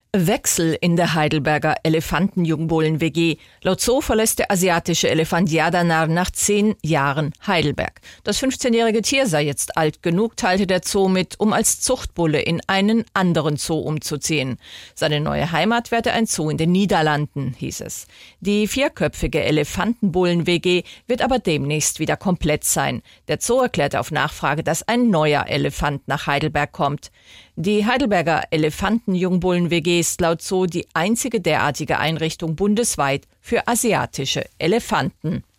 Wechsel in der Heidelberger Elefantenjungbullen-WG. Laut Zoo verlässt der asiatische Elefant Jadanar nach 10 Jahren Heidelberg. Das 15-jährige Tier sei jetzt alt genug, teilte der Zoo mit, um als Zuchtbulle in einen anderen Zoo umzuziehen. Seine neue Heimat werde ein Zoo in den Niederlanden, hieß es. Die 4-köpfige Elefantenbullen-WG wird aber demnächst wieder komplett sein. Der Zoo erklärte auf Nachfrage, dass ein neuer Elefant nach Heidelberg kommt. Die Heidelberger Elefantenjungbullen-WG ist laut Zoo die einzige derartige Einrichtung bundesweit für asiatische Elefanten.